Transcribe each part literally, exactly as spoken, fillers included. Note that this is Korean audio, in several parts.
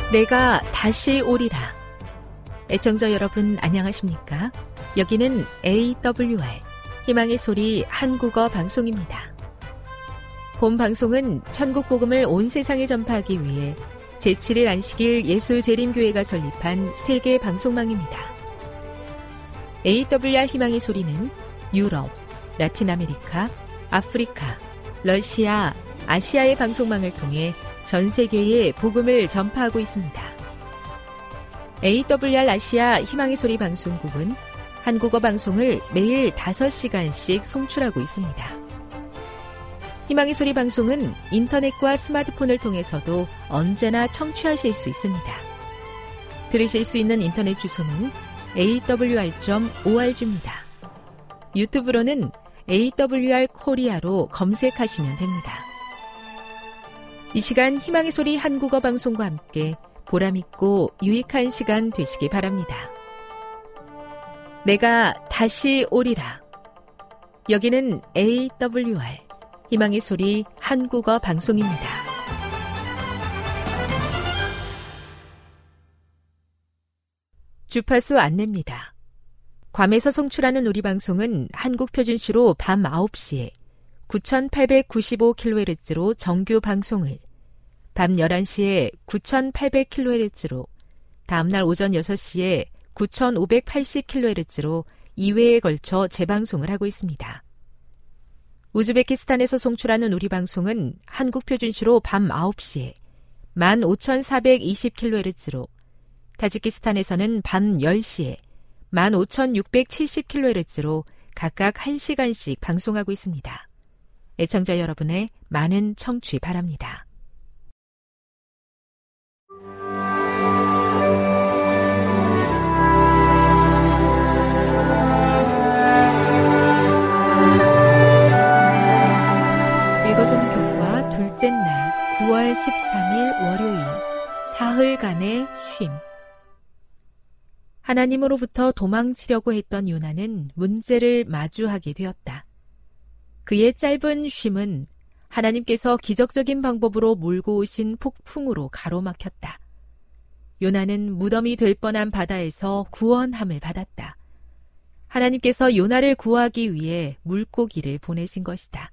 내가 다시 오리라. 애청자 여러분 안녕하십니까? 여기는 에이더블유알 희망의 소리 한국어 방송입니다. 본 방송은 천국 복음을 온 세상에 전파하기 위해 제칠 일 안식일 예수재림교회가 설립한 세계 방송망입니다. 에이더블유알 희망의 소리는 유럽, 라틴 아메리카, 아프리카, 러시아, 아시아의 방송망을 통해 전 세계에 복음을 전파하고 있습니다. 에이더블유알 아시아 희망의 소리 방송국은 한국어 방송을 매일 다섯 시간씩 송출하고 있습니다. 희망의 소리 방송은 인터넷과 스마트폰을 통해서도 언제나 청취하실 수 있습니다. 들으실 수 있는 인터넷 주소는 에이더블유알 닷 오알지입니다. 유튜브로는 에이더블유알 코리아로 검색하시면 됩니다. 이 시간 희망의 소리 한국어 방송과 함께 보람있고 유익한 시간 되시기 바랍니다. 내가 다시 오리라. 여기는 에이더블유알 희망의 소리 한국어 방송입니다. 주파수 안내입니다. 괌에서 송출하는 우리 방송은 한국 표준시로 밤 아홉 시에 구천팔백구십오 킬로헤르츠로 정규 방송을, 밤 열한 시에 구천팔백 킬로헤르츠로, 다음날 오전 여섯 시에 구천오백팔십 킬로헤르츠로 이 회에 걸쳐 재방송을 하고 있습니다. 우즈베키스탄에서 송출하는 우리 방송은 한국 표준시로 밤 아홉 시에 만 오천사백이십 킬로헤르츠로, 타지키스탄에서는 밤 열 시에 만 오천육백칠십 킬로헤르츠로 각각 한 시간씩 방송하고 있습니다. 애청자 여러분의 많은 청취 바랍니다. 읽어주는 교과 둘째 날 구월 십삼일 월요일 사흘간의 쉼. 하나님으로부터 도망치려고 했던 요나는 문제를 마주하게 되었다. 그의 짧은 쉼은 하나님께서 기적적인 방법으로 몰고 오신 폭풍으로 가로막혔다. 요나는 무덤이 될 뻔한 바다에서 구원함을 받았다. 하나님께서 요나를 구하기 위해 물고기를 보내신 것이다.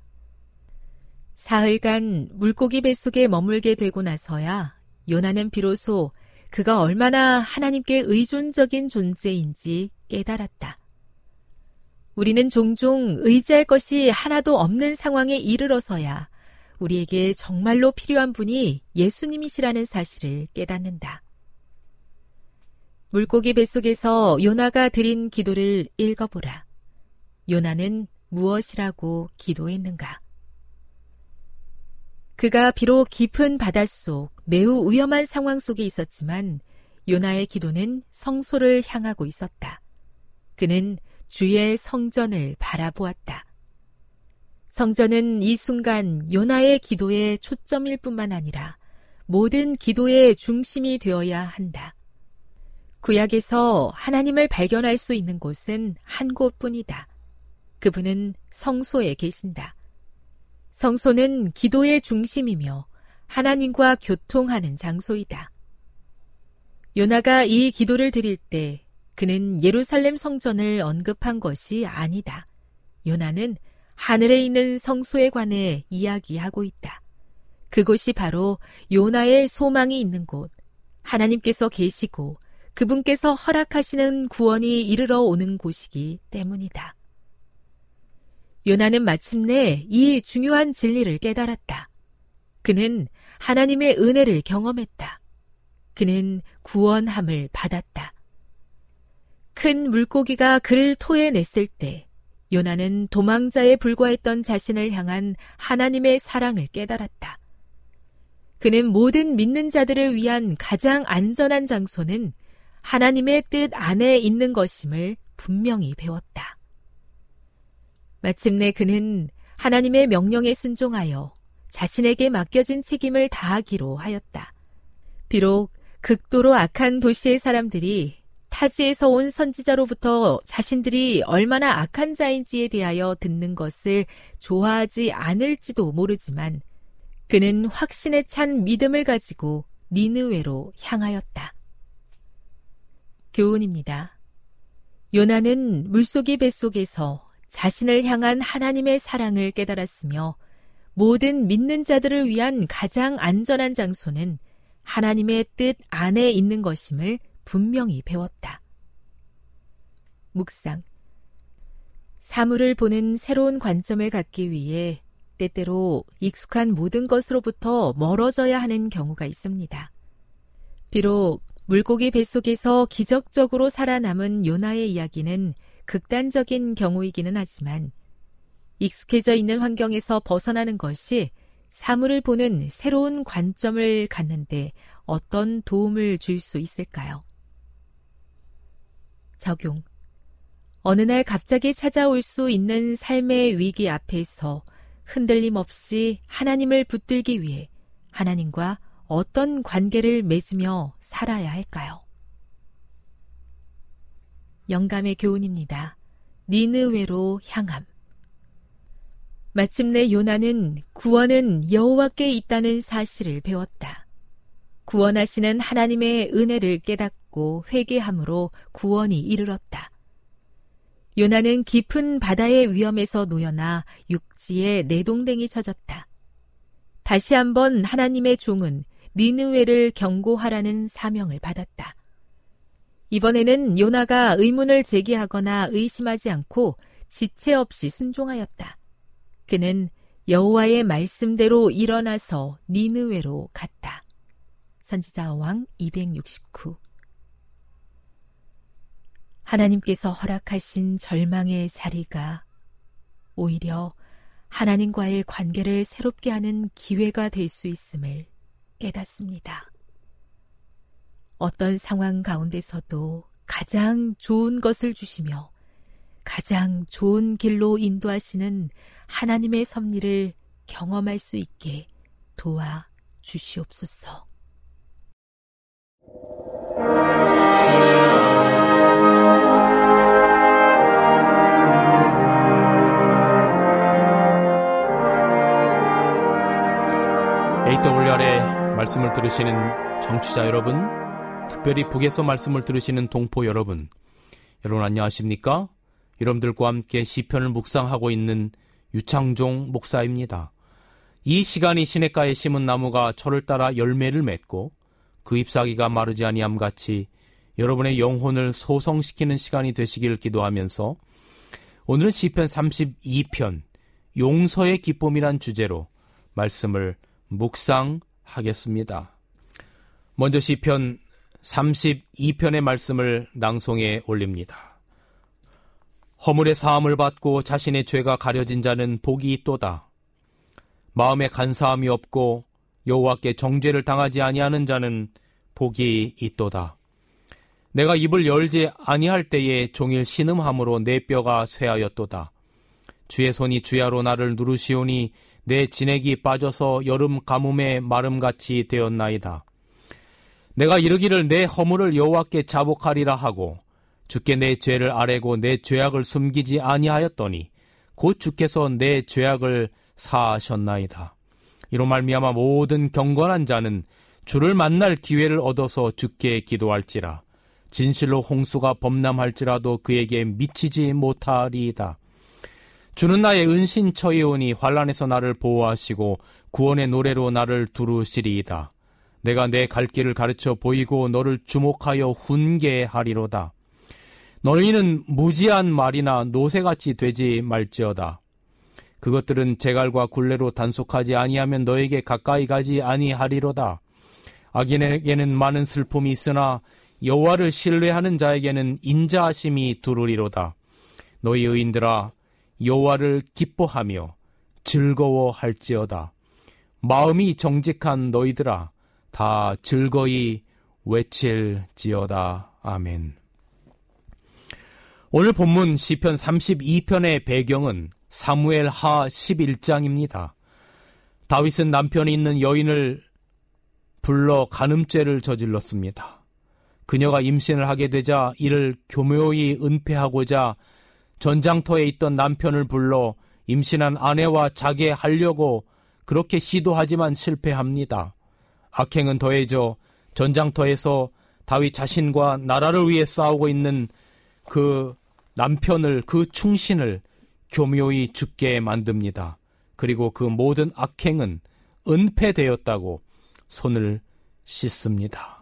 사흘간 물고기 뱃속에 머물게 되고 나서야 요나는 비로소 그가 얼마나 하나님께 의존적인 존재인지 깨달았다. 우리는 종종 의지할 것이 하나도 없는 상황에 이르러서야 우리에게 정말로 필요한 분이 예수님이시라는 사실을 깨닫는다. 물고기 뱃속에서 요나가 드린 기도를 읽어보라. 요나는 무엇이라고 기도했는가? 그가 비록 깊은 바닷속 매우 위험한 상황 속에 있었지만 요나의 기도는 성소를 향하고 있었다. 그는 주의 성전을 바라보았다. 성전은 이 순간 요나의 기도의 초점일 뿐만 아니라 모든 기도의 중심이 되어야 한다. 구약에서 하나님을 발견할 수 있는 곳은 한 곳뿐이다. 그분은 성소에 계신다. 성소는 기도의 중심이며 하나님과 교통하는 장소이다. 요나가 이 기도를 드릴 때 그는 예루살렘 성전을 언급한 것이 아니다. 요나는 하늘에 있는 성소에 관해 이야기하고 있다. 그곳이 바로 요나의 소망이 있는 곳, 하나님께서 계시고 그분께서 허락하시는 구원이 이르러 오는 곳이기 때문이다. 요나는 마침내 이 중요한 진리를 깨달았다. 그는 하나님의 은혜를 경험했다. 그는 구원함을 받았다. 큰 물고기가 그를 토해냈을 때 요나는 도망자에 불과했던 자신을 향한 하나님의 사랑을 깨달았다. 그는 모든 믿는 자들을 위한 가장 안전한 장소는 하나님의 뜻 안에 있는 것임을 분명히 배웠다. 마침내 그는 하나님의 명령에 순종하여 자신에게 맡겨진 책임을 다하기로 하였다. 비록 극도로 악한 도시의 사람들이 타지에서 온 선지자로부터 자신들이 얼마나 악한 자인지에 대하여 듣는 것을 좋아하지 않을지도 모르지만 그는 확신에 찬 믿음을 가지고 니느웨로 향하였다. 교훈입니다. 요나는 물고기 뱃속에서 자신을 향한 하나님의 사랑을 깨달았으며 모든 믿는 자들을 위한 가장 안전한 장소는 하나님의 뜻 안에 있는 것임을 분명히 배웠다. 묵상. 사물을 보는 새로운 관점을 갖기 위해 때때로 익숙한 모든 것으로부터 멀어져야 하는 경우가 있습니다. 비록 물고기 뱃속에서 기적적으로 살아남은 요나의 이야기는 극단적인 경우이기는 하지만 익숙해져 있는 환경에서 벗어나는 것이 사물을 보는 새로운 관점을 갖는데 어떤 도움을 줄 수 있을까요? 적용. 어느 날 갑자기 찾아올 수 있는 삶의 위기 앞에서 흔들림 없이 하나님을 붙들기 위해 하나님과 어떤 관계를 맺으며 살아야 할까요? 영감의 교훈입니다. 니느웨로 향함. 마침내 요나는 구원은 여호와께 있다는 사실을 배웠다. 구원하시는 하나님의 은혜를 깨닫고 회개함으로 구원이 이르렀다. 요나는 깊은 바다의 위험에서 놓여나 육지에 내동댕이 쳐졌다. 다시 한번 하나님의 종은 니느웨를 경고하라는 사명을 받았다. 이번에는 요나가 의문을 제기하거나 의심하지 않고 지체 없이 순종하였다. 그는 여호와의 말씀대로 일어나서 니느웨로 갔다. 선지자어왕 이백육십구. 하나님께서 허락하신 절망의 자리가 오히려 하나님과의 관계를 새롭게 하는 기회가 될 수 있음을 깨닫습니다. 어떤 상황 가운데서도 가장 좋은 것을 주시며 가장 좋은 길로 인도하시는 하나님의 섭리를 경험할 수 있게 도와 주시옵소서. 에이더블유알의 말씀을 들으시는 청취자 여러분, 특별히 북에서 말씀을 들으시는 동포 여러분, 여러분 안녕하십니까? 여러분들과 함께 시편을 묵상하고 있는 유창종 목사입니다. 이 시간이 시냇가에 심은 나무가 철을 따라 열매를 맺고 그 잎사귀가 마르지 아니함 같이 여러분의 영혼을 소성시키는 시간이 되시길 기도하면서 오늘은 시편 삼십이 편 용서의 기쁨이란 주제로 말씀을 묵상하겠습니다. 먼저 시편 삼십이 편의 말씀을 낭송해 올립니다. 허물의 사함을 받고 자신의 죄가 가려진 자는 복이 있도다. 마음에 간사함이 없고 여호와께 정죄를 당하지 아니하는 자는 복이 있도다. 내가 입을 열지 아니할 때에 종일 신음함으로 내 뼈가 쇠하였도다. 주의 손이 주야로 나를 누르시오니 내 진액이 빠져서 여름 가뭄의 마름같이 되었나이다. 내가 이르기를 내 허물을 여호와께 자복하리라 하고 주께 내 죄를 아뢰고 내 죄악을 숨기지 아니하였더니 곧 주께서 내 죄악을 사하셨나이다. 이로 말미암아 모든 경건한 자는 주를 만날 기회를 얻어서 주께 기도할지라. 진실로 홍수가 범람할지라도 그에게 미치지 못하리이다. 주는 나의 은신처이오니 환난에서 나를 보호하시고 구원의 노래로 나를 두루시리이다. 내가 내 갈 길을 가르쳐 보이고 너를 주목하여 훈계하리로다. 너희는 무지한 말이나 노새같이 되지 말지어다. 그것들은 제갈과 굴레로 단속하지 아니하면 너에게 가까이 가지 아니하리로다. 악인에게는 많은 슬픔이 있으나 여호와를 신뢰하는 자에게는 인자하심이 두루리로다. 너희 의인들아 여호와를 기뻐하며 즐거워할지어다. 마음이 정직한 너희들아 다 즐거이 외칠지어다. 아멘. 오늘 본문 시편 삼십이 편의 배경은 사무엘 하 십일 장입니다. 다윗은 남편이 있는 여인을 불러 간음죄를 저질렀습니다. 그녀가 임신을 하게 되자 이를 교묘히 은폐하고자 전장터에 있던 남편을 불러 임신한 아내와 자게하려고 그렇게 시도하지만 실패합니다. 악행은 더해져 전장터에서 다윗 자신과 나라를 위해 싸우고 있는 그 남편을, 그 충신을 교묘히 죽게 만듭니다. 그리고 그 모든 악행은 은폐되었다고 손을 씻습니다.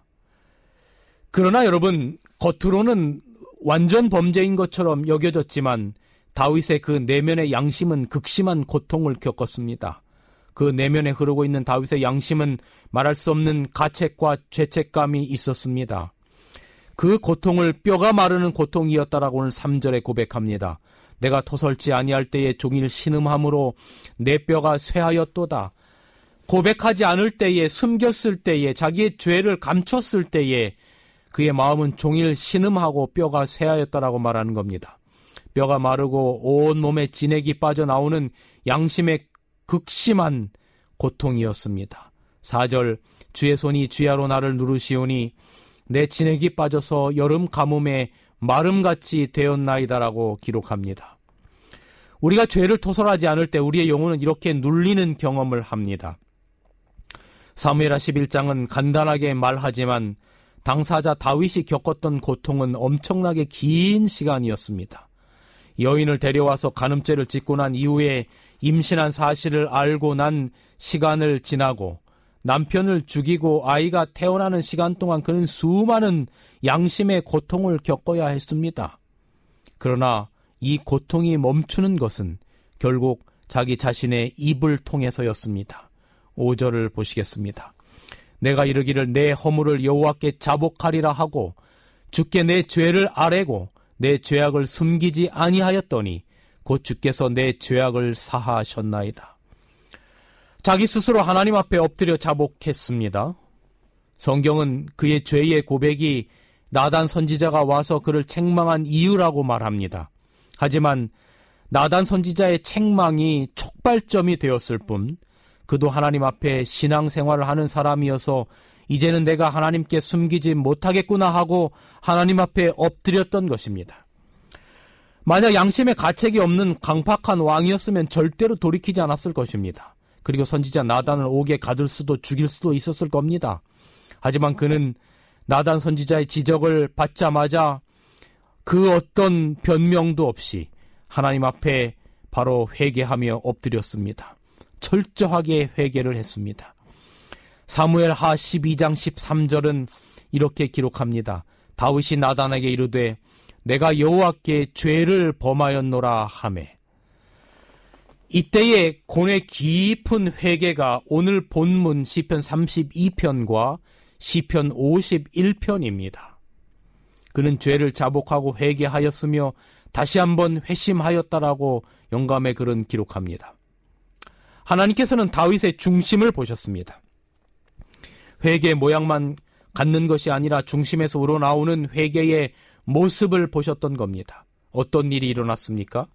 그러나 여러분, 겉으로는 완전 범죄인 것처럼 여겨졌지만 다윗의 그 내면의 양심은 극심한 고통을 겪었습니다. 그 내면에 흐르고 있는 다윗의 양심은 말할 수 없는 가책과 죄책감이 있었습니다. 그 고통을 뼈가 마르는 고통이었다라고 오늘 삼 절에 고백합니다. 내가 토설지 아니할 때에 종일 신음함으로 내 뼈가 쇠하였도다. 고백하지 않을 때에, 숨겼을 때에, 자기의 죄를 감췄을 때에 그의 마음은 종일 신음하고 뼈가 쇠하였다라고 말하는 겁니다. 뼈가 마르고 온몸에 진액이 빠져나오는 양심의 극심한 고통이었습니다. 사 절, 주의 손이 주야로 나를 누르시오니 내 진액이 빠져서 여름 가뭄에 마름같이 되었나이다라고 기록합니다. 우리가 죄를 토설하지 않을 때 우리의 영혼은 이렇게 눌리는 경험을 합니다. 사무엘하 십일 장은 간단하게 말하지만 당사자 다윗이 겪었던 고통은 엄청나게 긴 시간이었습니다. 여인을 데려와서 간음죄를 짓고 난 이후에 임신한 사실을 알고 난 시간을 지나고 남편을 죽이고 아이가 태어나는 시간 동안 그는 수많은 양심의 고통을 겪어야 했습니다. 그러나 이 고통이 멈추는 것은 결국 자기 자신의 입을 통해서였습니다. 오 절을 보시겠습니다. 내가 이르기를 내 허물을 여호와께 자복하리라 하고 주께 내 죄를 아뢰고 내 죄악을 숨기지 아니하였더니 곧 주께서 내 죄악을 사하셨나이다. 자기 스스로 하나님 앞에 엎드려 자복했습니다. 성경은 그의 죄의 고백이 나단 선지자가 와서 그를 책망한 이유라고 말합니다. 하지만 나단 선지자의 책망이 촉발점이 되었을 뿐 그도 하나님 앞에 신앙생활을 하는 사람이어서 이제는 내가 하나님께 숨기지 못하겠구나 하고 하나님 앞에 엎드렸던 것입니다. 만약 양심의 가책이 없는 강팍한 왕이었으면 절대로 돌이키지 않았을 것입니다. 그리고 선지자 나단을 옥에 가둘 수도 죽일 수도 있었을 겁니다. 하지만 그는 나단 선지자의 지적을 받자마자 그 어떤 변명도 없이 하나님 앞에 바로 회개하며 엎드렸습니다. 철저하게 회개를 했습니다. 사무엘하 십이 장 십삼 절은 이렇게 기록합니다. 다윗이 나단에게 이르되 내가 여호와께 죄를 범하였노라 하매. 이때의 고뇌 깊은 회개가 오늘 본문 시편 삼십이 편과 시편 오십일 편입니다. 그는 죄를 자복하고 회개하였으며 다시 한번 회심하였다라고 영감의 글은 기록합니다. 하나님께서는 다윗의 중심을 보셨습니다. 회개의 모양만 갖는 것이 아니라 중심에서 우러나오는 회개의 모습을 보셨던 겁니다. 어떤 일이 일어났습니까?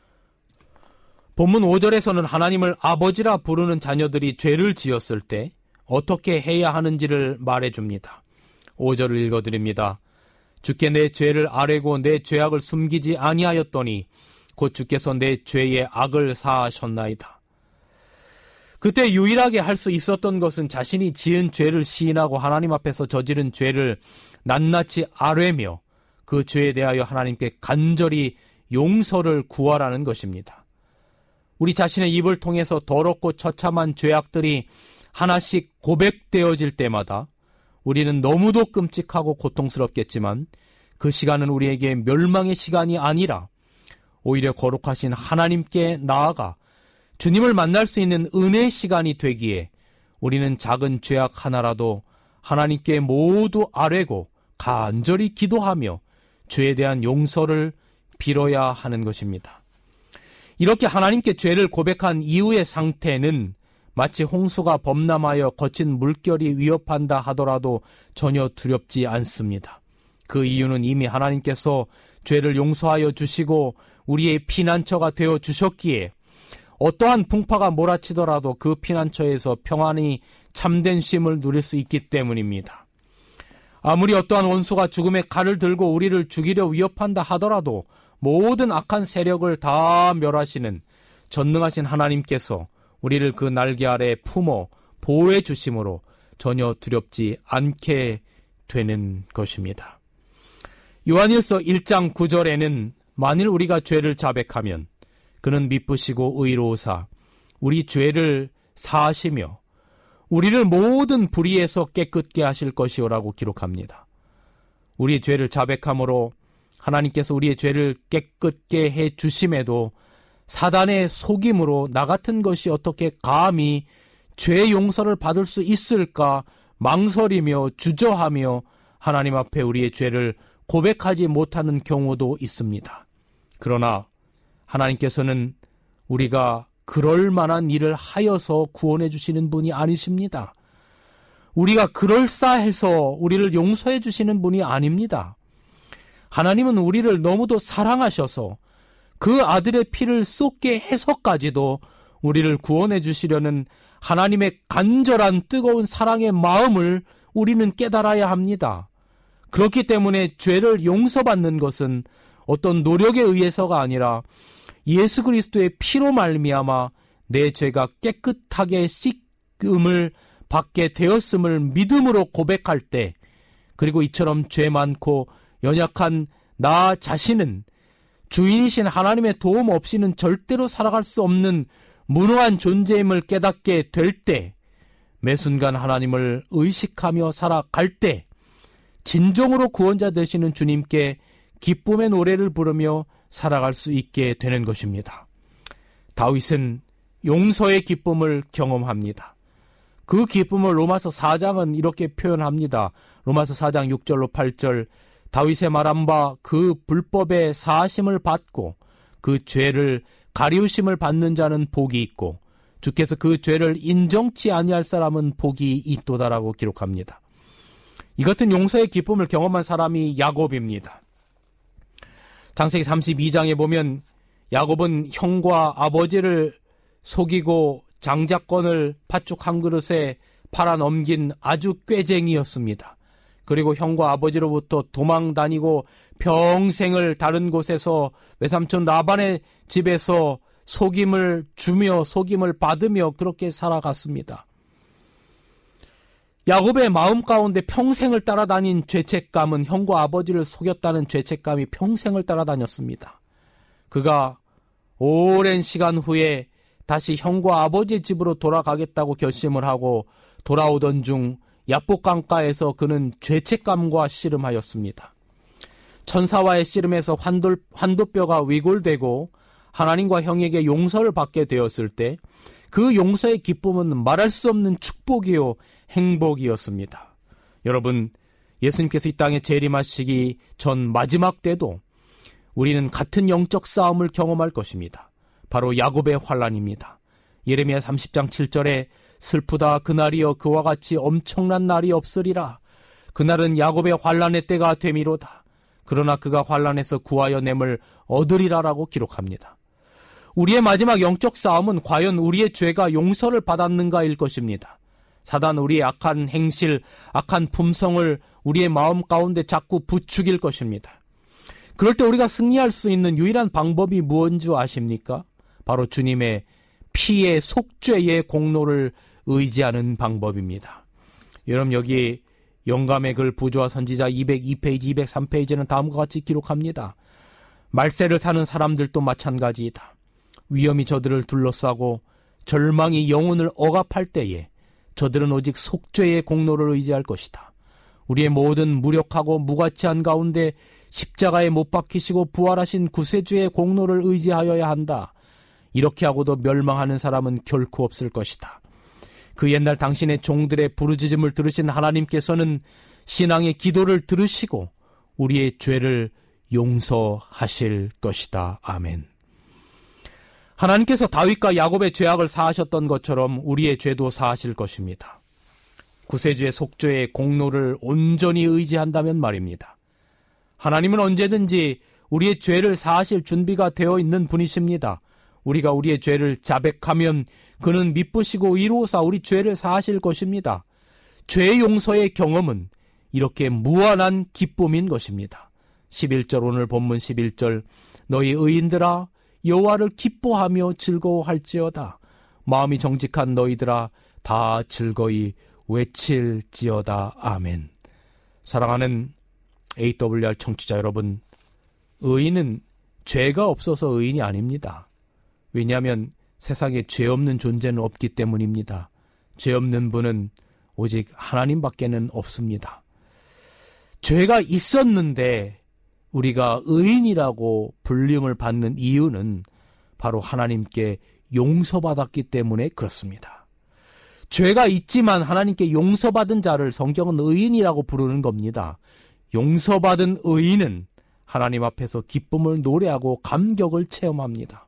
본문 오 절에서는 하나님을 아버지라 부르는 자녀들이 죄를 지었을 때 어떻게 해야 하는지를 말해줍니다. 오 절을 읽어드립니다. 주께 내 죄를 아뢰고 내 죄악을 숨기지 아니하였더니 곧 주께서 내 죄의 악을 사하셨나이다. 그때 유일하게 할 수 있었던 것은 자신이 지은 죄를 시인하고 하나님 앞에서 저지른 죄를 낱낱이 아뢰며 그 죄에 대하여 하나님께 간절히 용서를 구하라는 것입니다. 우리 자신의 입을 통해서 더럽고 처참한 죄악들이 하나씩 고백되어질 때마다 우리는 너무도 끔찍하고 고통스럽겠지만 그 시간은 우리에게 멸망의 시간이 아니라 오히려 거룩하신 하나님께 나아가 주님을 만날 수 있는 은혜의 시간이 되기에 우리는 작은 죄악 하나라도 하나님께 모두 아뢰고 간절히 기도하며 죄에 대한 용서를 빌어야 하는 것입니다. 이렇게 하나님께 죄를 고백한 이후의 상태는 마치 홍수가 범람하여 거친 물결이 위협한다 하더라도 전혀 두렵지 않습니다. 그 이유는 이미 하나님께서 죄를 용서하여 주시고 우리의 피난처가 되어 주셨기에 어떠한 풍파가 몰아치더라도 그 피난처에서 평안히 참된 쉼을 누릴 수 있기 때문입니다. 아무리 어떠한 원수가 죽음의 칼을 들고 우리를 죽이려 위협한다 하더라도 모든 악한 세력을 다 멸하시는 전능하신 하나님께서 우리를 그 날개 아래 품어 보호해 주심으로 전혀 두렵지 않게 되는 것입니다. 요한일서 일 장 구 절에는 만일 우리가 죄를 자백하면 그는 미쁘시고 의로우사 우리 죄를 사하시며 우리를 모든 불의에서 깨끗게 하실 것이오라고 기록합니다. 우리의 죄를 자백함으로 하나님께서 우리의 죄를 깨끗게 해 주심에도 사단의 속임으로 나 같은 것이 어떻게 감히 죄 용서를 받을 수 있을까 망설이며 주저하며 하나님 앞에 우리의 죄를 고백하지 못하는 경우도 있습니다. 그러나 하나님께서는 우리가 그럴 만한 일을 하여서 구원해 주시는 분이 아니십니다. 우리가 그럴싸해서 우리를 용서해 주시는 분이 아닙니다. 하나님은 우리를 너무도 사랑하셔서 그 아들의 피를 쏟게 해서까지도 우리를 구원해 주시려는 하나님의 간절한 뜨거운 사랑의 마음을 우리는 깨달아야 합니다. 그렇기 때문에 죄를 용서받는 것은 어떤 노력에 의해서가 아니라 예수 그리스도의 피로 말미암아 내 죄가 깨끗하게 씻음을 받게 되었음을 믿음으로 고백할 때, 그리고 이처럼 죄 많고 연약한 나 자신은 주인이신 하나님의 도움 없이는 절대로 살아갈 수 없는 무능한 존재임을 깨닫게 될 때, 매 순간 하나님을 의식하며 살아갈 때 진정으로 구원자 되시는 주님께 기쁨의 노래를 부르며 살아갈 수 있게 되는 것입니다. 다윗은 용서의 기쁨을 경험합니다. 그 기쁨을 로마서 사 장은 이렇게 표현합니다. 로마서 사 장 육 절로 팔 절, 다윗의 말한 바 그 불법의 사하심을 받고 그 죄를 가리우심을 받는 자는 복이 있고 주께서 그 죄를 인정치 아니할 사람은 복이 있도다라고 기록합니다. 이 같은 용서의 기쁨을 경험한 사람이 야곱입니다. 창세기 삼십이 장에 보면 야곱은 형과 아버지를 속이고 장자권을 팥죽 한 그릇에 팔아 넘긴 아주 꾀쟁이였습니다. 그리고 형과 아버지로부터 도망 다니고 평생을 다른 곳에서 외삼촌 라반의 집에서 속임을 주며 속임을 받으며 그렇게 살아갔습니다. 야곱의 마음 가운데 평생을 따라다닌 죄책감은 형과 아버지를 속였다는 죄책감이 평생을 따라다녔습니다. 그가 오랜 시간 후에 다시 형과 아버지 집으로 돌아가겠다고 결심을 하고 돌아오던 중 야복강가에서 그는 죄책감과 씨름하였습니다. 천사와의 씨름에서 환돌, 환도뼈가 위골되고 하나님과 형에게 용서를 받게 되었을 때 그 용서의 기쁨은 말할 수 없는 축복이요 행복이었습니다. 여러분, 예수님께서 이 땅에 재림하시기 전 마지막 때도 우리는 같은 영적 싸움을 경험할 것입니다. 바로 야곱의 환난입니다. 예레미야 삼십 장 칠 절에 슬프다 그날이여 그와 같이 엄청난 날이 없으리라. 그날은 야곱의 환난의 때가 되미로다. 그러나 그가 환난에서 구하여 냄을 얻으리라라고 기록합니다. 우리의 마지막 영적 싸움은 과연 우리의 죄가 용서를 받았는가일 것입니다. 사단 우리의 악한 행실, 악한 품성을 우리의 마음 가운데 자꾸 부추길 것입니다. 그럴 때 우리가 승리할 수 있는 유일한 방법이 무엇인지 아십니까? 바로 주님의 피의 속죄의 공로를 의지하는 방법입니다. 여러분, 여기 영감의 글 부조와 선지자 이백이 페이지, 이백삼 페이지는 다음과 같이 기록합니다. 말세를 사는 사람들도 마찬가지이다. 위험이 저들을 둘러싸고 절망이 영혼을 억압할 때에 저들은 오직 속죄의 공로를 의지할 것이다. 우리의 모든 무력하고 무가치한 가운데 십자가에 못 박히시고 부활하신 구세주의 공로를 의지하여야 한다. 이렇게 하고도 멸망하는 사람은 결코 없을 것이다. 그 옛날 당신의 종들의 부르짖음을 들으신 하나님께서는 신앙의 기도를 들으시고 우리의 죄를 용서하실 것이다. 아멘. 하나님께서 다윗과 야곱의 죄악을 사하셨던 것처럼 우리의 죄도 사하실 것입니다. 구세주의 속죄의 공로를 온전히 의지한다면 말입니다. 하나님은 언제든지 우리의 죄를 사하실 준비가 되어 있는 분이십니다. 우리가 우리의 죄를 자백하면 그는 미쁘시고 의로우사 우리 죄를 사하실 것입니다. 죄 용서의 경험은 이렇게 무한한 기쁨인 것입니다. 십일 절, 오늘 본문 십일 절, 너희 의인들아 여호와를 기뻐하며 즐거워할지어다. 마음이 정직한 너희들아 다 즐거이 외칠지어다. 아멘. 사랑하는 에이더블유알 청취자 여러분, 의인은 죄가 없어서 의인이 아닙니다. 왜냐하면 세상에 죄 없는 존재는 없기 때문입니다. 죄 없는 분은 오직 하나님밖에는 없습니다. 죄가 있었는데 우리가 의인이라고 불림을 받는 이유는 바로 하나님께 용서받았기 때문에 그렇습니다. 죄가 있지만 하나님께 용서받은 자를 성경은 의인이라고 부르는 겁니다. 용서받은 의인은 하나님 앞에서 기쁨을 노래하고 감격을 체험합니다.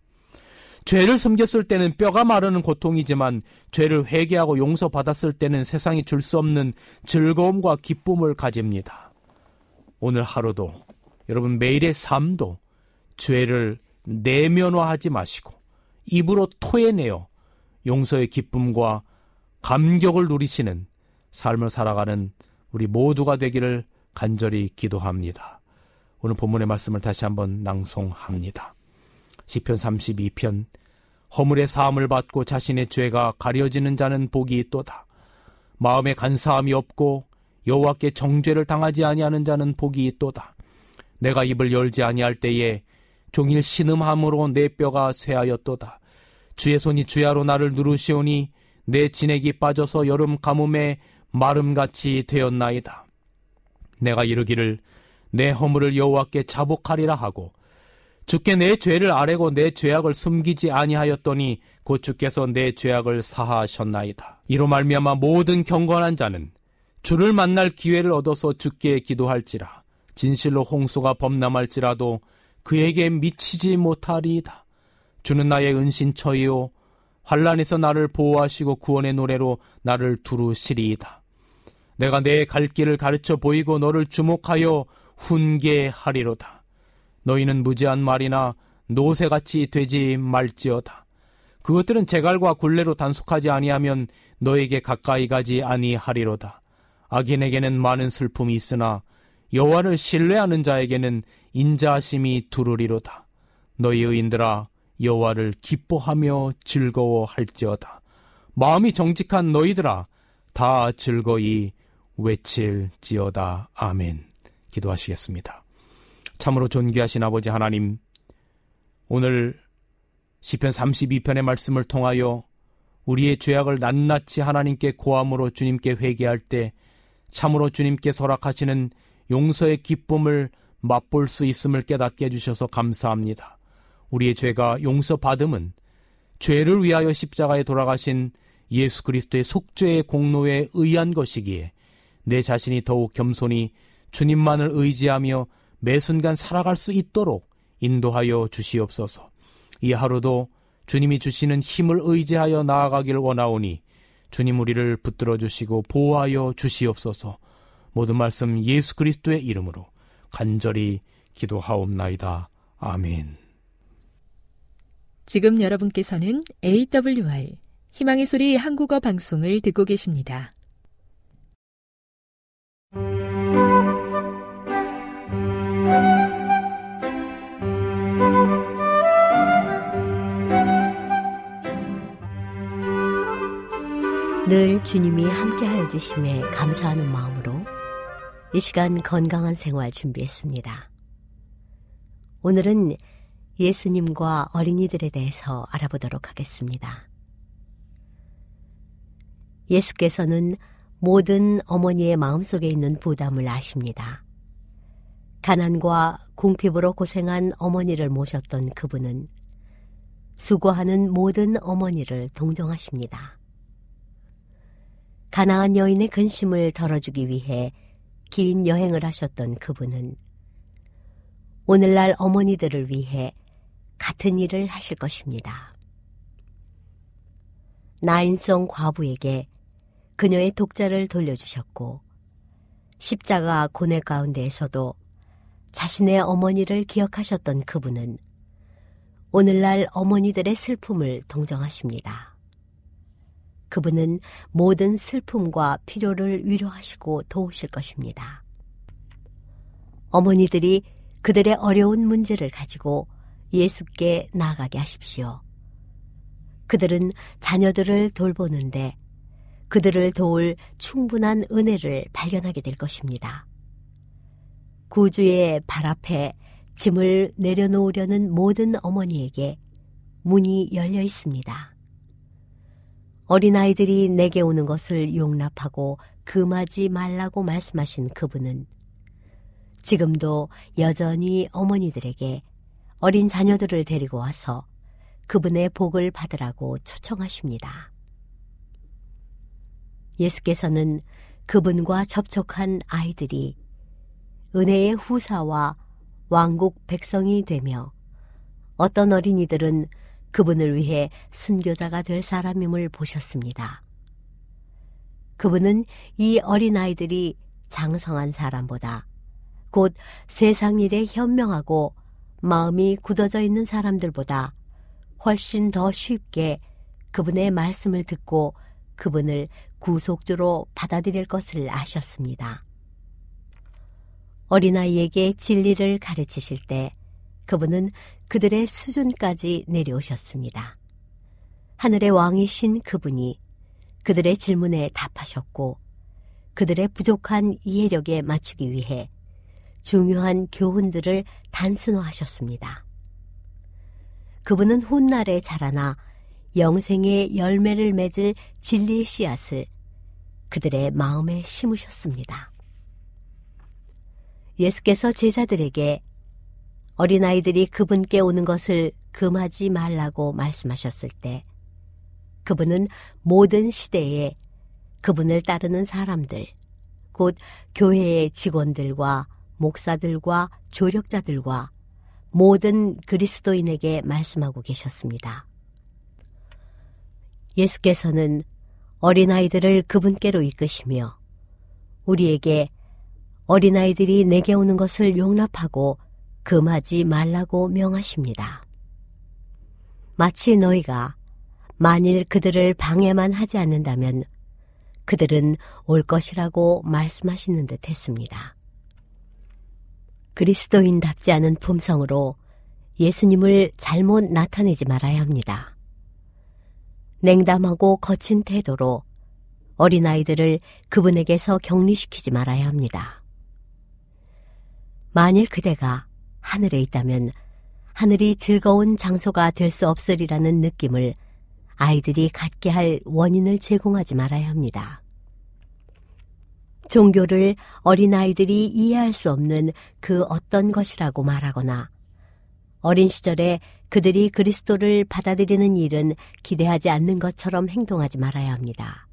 죄를 숨겼을 때는 뼈가 마르는 고통이지만 죄를 회개하고 용서받았을 때는 세상이 줄 수 없는 즐거움과 기쁨을 가집니다. 오늘 하루도 여러분 매일의 삶도 죄를 내면화하지 마시고 입으로 토해내어 용서의 기쁨과 감격을 누리시는 삶을 살아가는 우리 모두가 되기를 간절히 기도합니다. 오늘 본문의 말씀을 다시 한번 낭송합니다. 시편 삼십이 편. 허물의 사함을 받고 자신의 죄가 가려지는 자는 복이 있도다. 마음에 간사함이 없고 여호와께 정죄를 당하지 아니하는 자는 복이 있도다. 내가 입을 열지 아니할 때에 종일 신음함으로 내 뼈가 쇠하였도다. 주의 손이 주야로 나를 누르시오니 내 진액이 빠져서 여름 가뭄에 마름같이 되었나이다. 내가 이르기를 내 허물을 여호와께 자복하리라 하고 주께 내 죄를 아뢰고 내 죄악을 숨기지 아니하였더니 곧 주께서 내 죄악을 사하셨나이다. 이로 말미암아 모든 경건한 자는 주를 만날 기회를 얻어서 주께 기도할지라. 진실로 홍수가 범람할지라도 그에게 미치지 못하리이다. 주는 나의 은신처이요 환난에서 나를 보호하시고 구원의 노래로 나를 두루시리이다. 내가 내 갈 길을 가르쳐 보이고 너를 주목하여 훈계하리로다. 너희는 무지한 말이나 노새같이 되지 말지어다. 그것들은 재갈과 굴레로 단속하지 아니하면 너에게 가까이 가지 아니하리로다. 악인에게는 많은 슬픔이 있으나 여호와를 신뢰하는 자에게는 인자하심이 두루리로다. 너희 의인들아 여호와를 기뻐하며 즐거워할지어다. 마음이 정직한 너희들아 다 즐거이 외칠지어다. 아멘. 기도하시겠습니다. 참으로 존귀하신 아버지 하나님, 오늘 시편 삼십이 편의 말씀을 통하여 우리의 죄악을 낱낱이 하나님께 고함으로 주님께 회개할 때 참으로 주님께 허락하시는 용서의 기쁨을 맛볼 수 있음을 깨닫게 해주셔서 감사합니다. 우리의 죄가 용서받음은 죄를 위하여 십자가에 돌아가신 예수 그리스도의 속죄의 공로에 의한 것이기에 내 자신이 더욱 겸손히 주님만을 의지하며 매 순간 살아갈 수 있도록 인도하여 주시옵소서. 이 하루도 주님이 주시는 힘을 의지하여 나아가길 원하오니 주님 우리를 붙들어 주시고 보호하여 주시옵소서. 모든 말씀 예수 그리스도의 이름으로 간절히 기도하옵나이다. 아멘. 지금 여러분께서는 에이더블유알 희망의 소리 한국어 방송을 듣고 계십니다. 늘 주님이 함께하여 주심에 감사하는 마음으로 이 시간 건강한 생활 준비했습니다. 오늘은 예수님과 어린이들에 대해서 알아보도록 하겠습니다. 예수께서는 모든 어머니의 마음속에 있는 부담을 아십니다. 가난과 궁핍으로 고생한 어머니를 모셨던 그분은 수고하는 모든 어머니를 동정하십니다. 가나안 여인의 근심을 덜어주기 위해 긴 여행을 하셨던 그분은 오늘날 어머니들을 위해 같은 일을 하실 것입니다. 나인성 과부에게 그녀의 독자를 돌려주셨고 십자가 고뇌 가운데에서도 자신의 어머니를 기억하셨던 그분은 오늘날 어머니들의 슬픔을 동정하십니다. 그분은 모든 슬픔과 필요를 위로하시고 도우실 것입니다. 어머니들이 그들의 어려운 문제를 가지고 예수께 나아가게 하십시오. 그들은 자녀들을 돌보는데 그들을 도울 충분한 은혜를 발견하게 될 것입니다. 구주의 발 앞에 짐을 내려놓으려는 모든 어머니에게 문이 열려 있습니다. 어린아이들이 내게 오는 것을 용납하고 금하지 말라고 말씀하신 그분은 지금도 여전히 어머니들에게 어린 자녀들을 데리고 와서 그분의 복을 받으라고 초청하십니다. 예수께서는 그분과 접촉한 아이들이 은혜의 후사와 왕국 백성이 되며 어떤 어린이들은 그분을 위해 순교자가 될 사람임을 보셨습니다. 그분은 이 어린아이들이 장성한 사람보다 곧 세상 일에 현명하고 마음이 굳어져 있는 사람들보다 훨씬 더 쉽게 그분의 말씀을 듣고 그분을 구속주로 받아들일 것을 아셨습니다. 어린아이에게 진리를 가르치실 때 그분은 그들의 수준까지 내려오셨습니다. 하늘의 왕이신 그분이 그들의 질문에 답하셨고 그들의 부족한 이해력에 맞추기 위해 중요한 교훈들을 단순화하셨습니다. 그분은 훗날에 자라나 영생의 열매를 맺을 진리의 씨앗을 그들의 마음에 심으셨습니다. 예수께서 제자들에게 어린아이들이 그분께 오는 것을 금하지 말라고 말씀하셨을 때 그분은 모든 시대에 그분을 따르는 사람들, 곧 교회의 직원들과 목사들과 조력자들과 모든 그리스도인에게 말씀하고 계셨습니다. 예수께서는 어린아이들을 그분께로 이끄시며 우리에게 어린아이들이 내게 오는 것을 용납하고 금하지 말라고 명하십니다. 마치 너희가 만일 그들을 방해만 하지 않는다면 그들은 올 것이라고 말씀하시는 듯 했습니다. 그리스도인답지 않은 품성으로 예수님을 잘못 나타내지 말아야 합니다. 냉담하고 거친 태도로 어린아이들을 그분에게서 격리시키지 말아야 합니다. 만일 그대가 하늘에 있다면 하늘이 즐거운 장소가 될 수 없으리라는 느낌을 아이들이 갖게 할 원인을 제공하지 말아야 합니다. 종교를 어린아이들이 이해할 수 없는 그 어떤 것이라고 말하거나 어린 시절에 그들이 그리스도를 받아들이는 일은 기대하지 않는 것처럼 행동하지 말아야 합니다.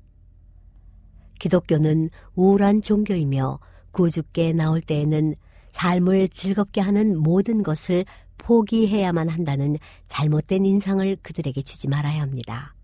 기독교는 우울한 종교이며 구주께 나올 때에는 삶을 즐겁게 하는 모든 것을 포기해야만 한다는 잘못된 인상을 그들에게 주지 말아야 합니다.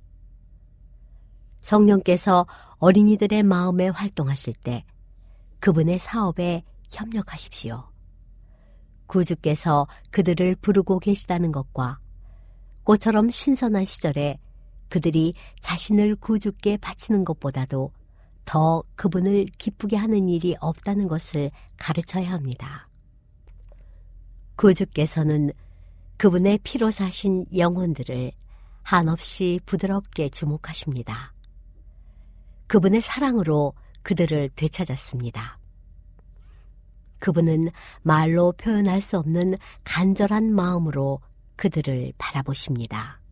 성령께서 어린이들의 마음에 활동하실 때 그분의 사업에 협력하십시오. 구주께서 그들을 부르고 계시다는 것과 꽃처럼 신선한 시절에 그들이 자신을 구주께 바치는 것보다도 더 그분을 기쁘게 하는 일이 없다는 것을 가르쳐야 합니다. 구주께서는 그분의 피로 사신 영혼들을 한없이 부드럽게 주목하십니다. 그분의 사랑으로 그들을 되찾았습니다. 그분은 말로 표현할 수 없는 간절한 마음으로 그들을 바라보십니다.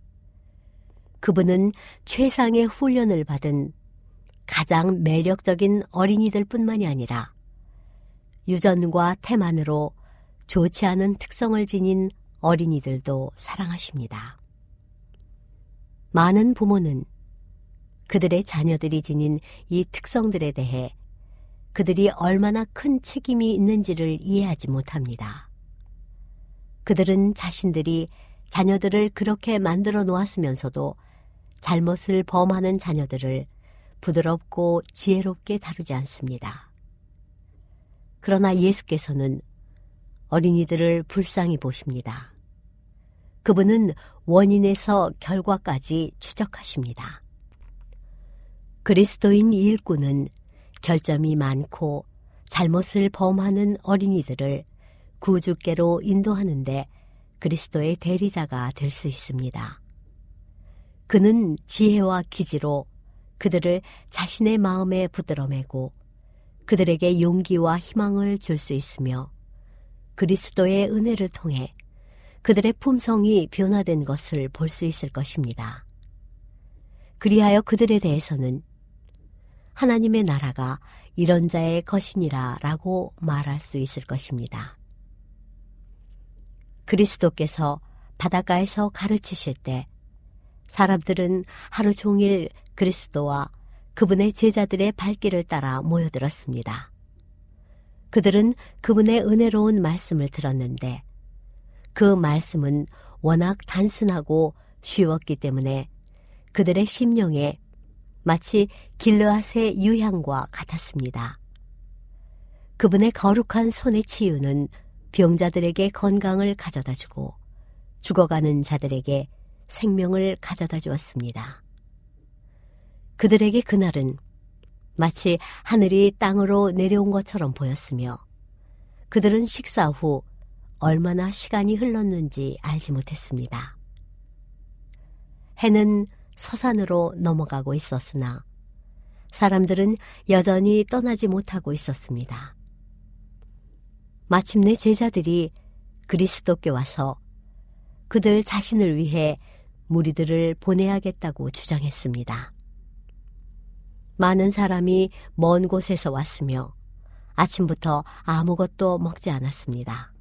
그분은 최상의 훈련을 받은 가장 매력적인 어린이들 뿐만이 아니라 유전과 태만으로 좋지 않은 특성을 지닌 어린이들도 사랑하십니다. 많은 부모는 그들의 자녀들이 지닌 이 특성들에 대해 그들이 얼마나 큰 책임이 있는지를 이해하지 못합니다. 그들은 자신들이 자녀들을 그렇게 만들어 놓았으면서도 잘못을 범하는 자녀들을 부드럽고 지혜롭게 다루지 않습니다. 그러나 예수께서는 어린이들을 불쌍히 보십니다. 그분은 원인에서 결과까지 추적하십니다. 그리스도인 일꾼은 결점이 많고 잘못을 범하는 어린이들을 구주께로 인도하는데 그리스도의 대리자가 될 수 있습니다. 그는 지혜와 기지로 그들을 자신의 마음에 붙들어 매고 그들에게 용기와 희망을 줄 수 있으며 그리스도의 은혜를 통해 그들의 품성이 변화된 것을 볼 수 있을 것입니다. 그리하여 그들에 대해서는 하나님의 나라가 이런 자의 것이니라 라고 말할 수 있을 것입니다. 그리스도께서 바닷가에서 가르치실 때 사람들은 하루 종일 그리스도와 그분의 제자들의 발길을 따라 모여들었습니다. 그들은 그분의 은혜로운 말씀을 들었는데 그 말씀은 워낙 단순하고 쉬웠기 때문에 그들의 심령에 마치 길르앗의 유향과 같았습니다. 그분의 거룩한 손의 치유는 병자들에게 건강을 가져다 주고 죽어가는 자들에게 생명을 가져다 주었습니다. 그들에게 그날은 마치 하늘이 땅으로 내려온 것처럼 보였으며 그들은 식사 후 얼마나 시간이 흘렀는지 알지 못했습니다. 해는 서산으로 넘어가고 있었으나 사람들은 여전히 떠나지 못하고 있었습니다. 마침내 제자들이 그리스도께 와서 그들 자신을 위해 무리들을 보내야겠다고 주장했습니다. 많은 사람이 먼 곳에서 왔으며 아침부터 아무것도 먹지 않았습니다.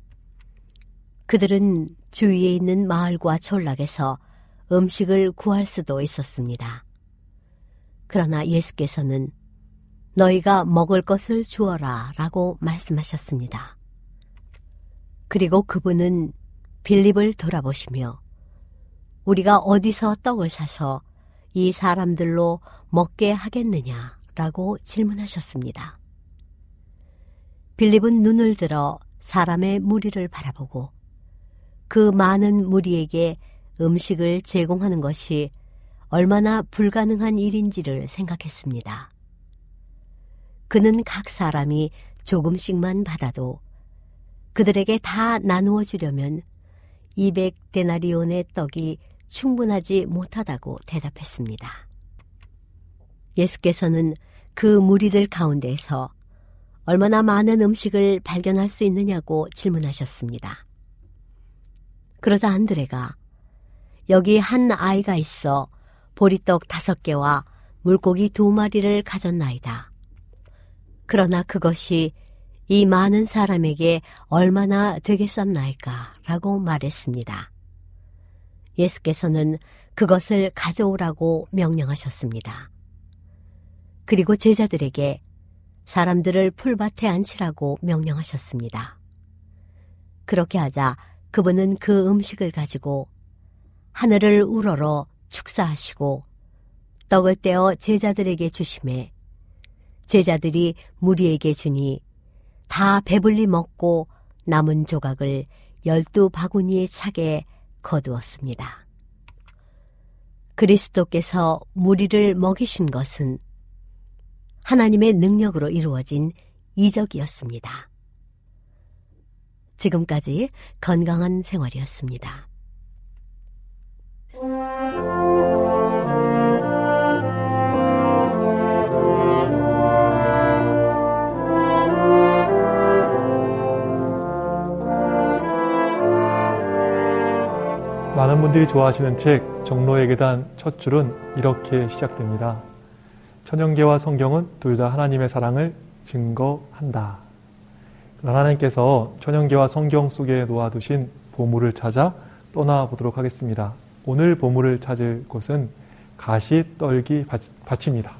그들은 주위에 있는 마을과 촌락에서 음식을 구할 수도 있었습니다. 그러나 예수께서는 너희가 먹을 것을 주어라 라고 말씀하셨습니다. 그리고 그분은 빌립을 돌아보시며 우리가 어디서 떡을 사서 이 사람들로 먹게 하겠느냐라고 질문하셨습니다. 빌립은 눈을 들어 사람의 무리를 바라보고 그 많은 무리에게 음식을 제공하는 것이 얼마나 불가능한 일인지를 생각했습니다. 그는 각 사람이 조금씩만 받아도 그들에게 다 나누어 주려면 이백 데나리온의 떡이 충분하지 못하다고 대답했습니다. 예수께서는 그 무리들 가운데에서 얼마나 많은 음식을 발견할 수 있느냐고 질문하셨습니다. 그러자 안드레가 여기 한 아이가 있어 보리떡 다섯 개와 물고기 두 마리를 가졌나이다. 그러나 그것이 이 많은 사람에게 얼마나 되겠sab나이까? 라고 말했습니다. 예수께서는 그것을 가져오라고 명령하셨습니다. 그리고 제자들에게 사람들을 풀밭에 앉히라고 명령하셨습니다. 그렇게 하자 그분은 그 음식을 가지고 하늘을 우러러 축사하시고 떡을 떼어 제자들에게 주시매 제자들이 무리에게 주니 다 배불리 먹고 남은 조각을 열두 바구니에 차게 거두었습니다. 그리스도께서 무리를 먹이신 것은 하나님의 능력으로 이루어진 이적이었습니다. 지금까지 건강한 생활이었습니다. 많은 분들이 좋아하시는 책 종로의 계단 첫 줄은 이렇게 시작됩니다. 천연계와 성경은 둘 다 하나님의 사랑을 증거한다. 하나님께서 천연계와 성경 속에 놓아두신 보물을 찾아 떠나보도록 하겠습니다. 오늘 보물을 찾을 곳은 가시떨기 밭입니다.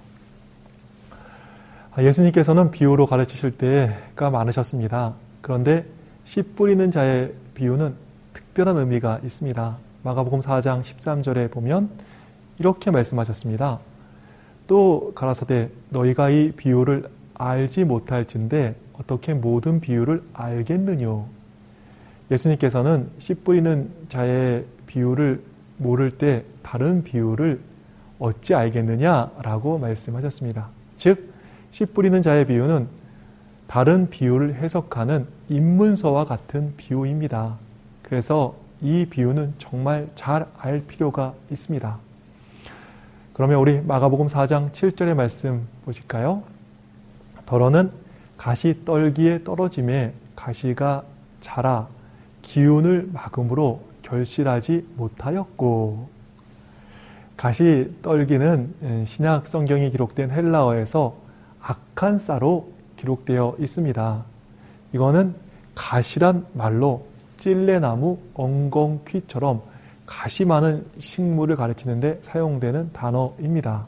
예수님께서는 비유로 가르치실 때가 많으셨습니다. 그런데 씨 뿌리는 자의 비유는 특별한 의미가 있습니다. 마가복음 사 장 십삼 절에 보면 이렇게 말씀하셨습니다. 또 가라사대 너희가 이 비유를 알지 못할진대 어떻게 모든 비유를 알겠느뇨. 예수님께서는 씨 뿌리는 자의 비유를 모를 때 다른 비유를 어찌 알겠느냐라고 말씀하셨습니다. 즉, 씨 뿌리는 자의 비유는 다른 비유를 해석하는 입문서와 같은 비유입니다. 그래서 이 비유는 정말 잘 알 필요가 있습니다. 그러면 우리 마가복음 사 장 칠 절의 말씀 보실까요? 더러는 가시 떨기에 떨어짐에 가시가 자라 기운을 막음으로 결실하지 못하였고. 가시 떨기는 신약 성경이 기록된 헬라어에서 악한 쌀로 기록되어 있습니다. 이거는 가시란 말로 찔레나무, 엉겅퀴처럼 가시 많은 식물을 가리키는데 사용되는 단어입니다.